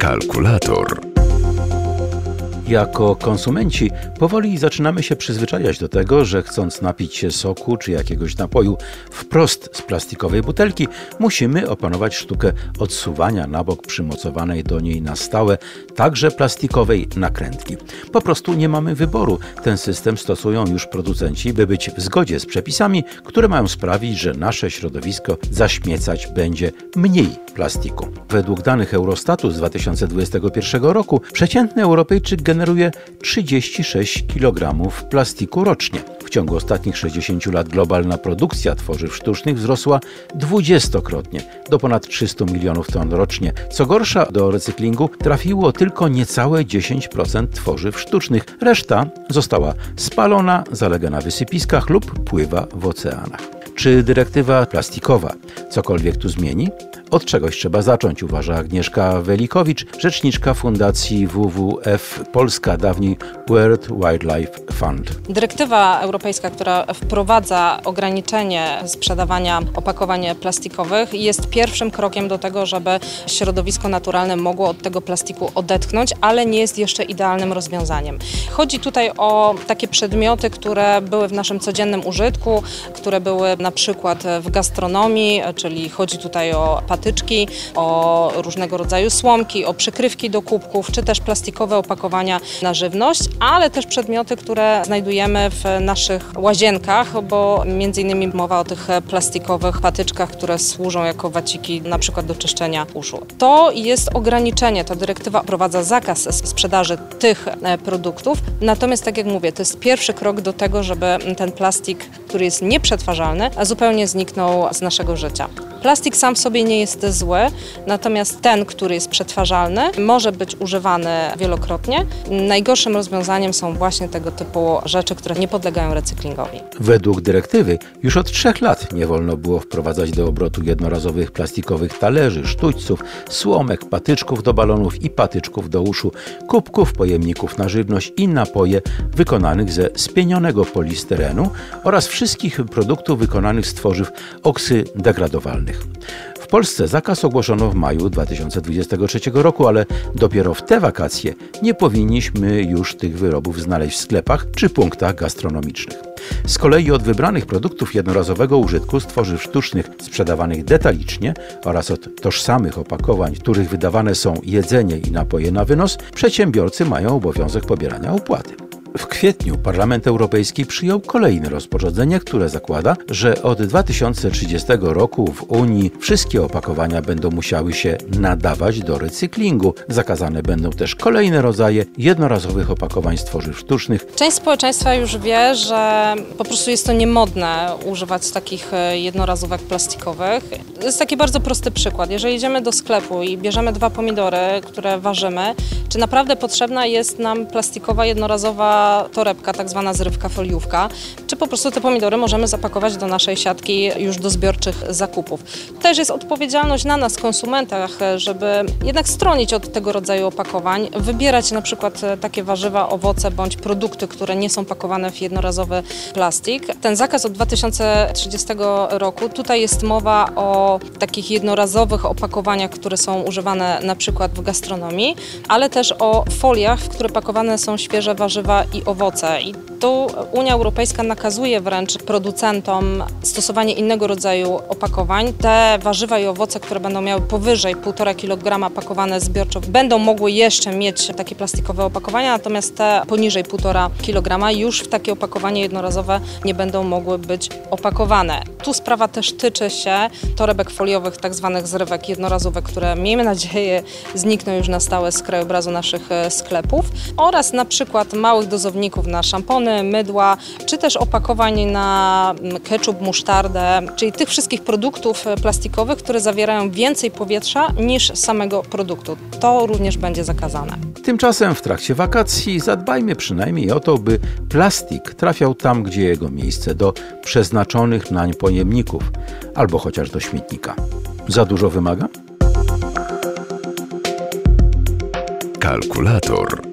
Kalkulator. Jako konsumenci powoli zaczynamy się przyzwyczajać do tego, że chcąc napić się soku czy jakiegoś napoju wprost z plastikowej butelki, musimy opanować sztukę odsuwania na bok przymocowanej do niej na stałe, także plastikowej nakrętki. Po prostu nie mamy wyboru. Ten system stosują już producenci, by być w zgodzie z przepisami, które mają sprawić, że nasze środowisko zaśmiecać będzie mniej plastiku. Według danych Eurostatu z 2021 roku przeciętny Europejczyk generuje 36 kg plastiku rocznie. W ciągu ostatnich 60 lat globalna produkcja tworzyw sztucznych wzrosła 20-krotnie do ponad 300 milionów ton rocznie. Co gorsza, do recyklingu trafiło tylko niecałe 10% tworzyw sztucznych. Reszta została spalona, zalega na wysypiskach lub pływa w oceanach. Czy dyrektywa plastikowa cokolwiek tu zmieni? Od czegoś trzeba zacząć, uważa Agnieszka Welikowicz, rzeczniczka Fundacji WWF Polska, dawniej World Wildlife Fund. Dyrektywa europejska, która wprowadza ograniczenie sprzedawania opakowań plastikowych, jest pierwszym krokiem do tego, żeby środowisko naturalne mogło od tego plastiku odetchnąć, ale nie jest jeszcze idealnym rozwiązaniem. Chodzi tutaj o takie przedmioty, które były w naszym codziennym użytku, które były na przykład w gastronomii, czyli chodzi tutaj o patyczki, o różnego rodzaju słomki, o przykrywki do kubków, czy też plastikowe opakowania na żywność, ale też przedmioty, które znajdujemy w naszych łazienkach, bo między innymi mowa o tych plastikowych patyczkach, które służą jako waciki na przykład do czyszczenia uszu. To jest ograniczenie, ta dyrektywa wprowadza zakaz sprzedaży tych produktów, natomiast tak jak mówię, to jest pierwszy krok do tego, żeby ten plastik, który jest nieprzetwarzalny, zupełnie zniknął z naszego życia. Plastik sam w sobie nie jest zły, natomiast ten, który jest przetwarzalny, może być używany wielokrotnie. Najgorszym rozwiązaniem są właśnie tego typu rzeczy, które nie podlegają recyklingowi. Według dyrektywy już od 3 lat nie wolno było wprowadzać do obrotu jednorazowych plastikowych talerzy, sztućców, słomek, patyczków do balonów i patyczków do uszu, kubków, pojemników na żywność i napoje wykonanych ze spienionego polistyrenu oraz wszystkich produktów wykonanych z tworzyw oksydegradowalnych. W Polsce zakaz ogłoszono w maju 2023 roku, ale dopiero w te wakacje nie powinniśmy już tych wyrobów znaleźć w sklepach czy punktach gastronomicznych. Z kolei od wybranych produktów jednorazowego użytku z tworzyw sztucznych sprzedawanych detalicznie oraz od tożsamych opakowań, których wydawane są jedzenie i napoje na wynos, przedsiębiorcy mają obowiązek pobierania opłaty. W kwietniu Parlament Europejski przyjął kolejne rozporządzenie, które zakłada, że od 2030 roku w Unii wszystkie opakowania będą musiały się nadawać do recyklingu. Zakazane będą też kolejne rodzaje jednorazowych opakowań z tworzyw sztucznych. Część społeczeństwa już wie, że po prostu jest to niemodne używać takich jednorazówek plastikowych. To jest taki bardzo prosty przykład. Jeżeli idziemy do sklepu i bierzemy 2 pomidory, które ważymy, czy naprawdę potrzebna jest nam plastikowa jednorazowa torebka, tak zwana zrywka, foliówka, czy po prostu te pomidory możemy zapakować do naszej siatki już do zbiorczych zakupów. Też jest odpowiedzialność na nas, konsumentach, żeby jednak stronić od tego rodzaju opakowań, wybierać na przykład takie warzywa, owoce bądź produkty, które nie są pakowane w jednorazowy plastik. Ten zakaz od 2030 roku, tutaj jest mowa o takich jednorazowych opakowaniach, które są używane na przykład w gastronomii, ale też o foliach, w które pakowane są świeże warzywa i owoce. I tu Unia Europejska nakazuje wręcz producentom stosowanie innego rodzaju opakowań. Te warzywa i owoce, które będą miały powyżej 1,5 kg pakowane zbiorczo, będą mogły jeszcze mieć takie plastikowe opakowania, natomiast te poniżej 1,5 kg już w takie opakowanie jednorazowe nie będą mogły być opakowane. Tu sprawa też tyczy się torebek foliowych, tak zwanych zrywek jednorazowych, które miejmy nadzieję znikną już na stałe z krajobrazu naszych sklepów oraz na przykład małych dozowników na szampony, mydła, czy też opakowań na ketchup, musztardę, czyli tych wszystkich produktów plastikowych, które zawierają więcej powietrza niż samego produktu. To również będzie zakazane. Tymczasem w trakcie wakacji zadbajmy przynajmniej o to, by plastik trafiał tam, gdzie jego miejsce, do przeznaczonych nań pojemników, albo chociaż do śmietnika. Za dużo wymaga? Kalkulator.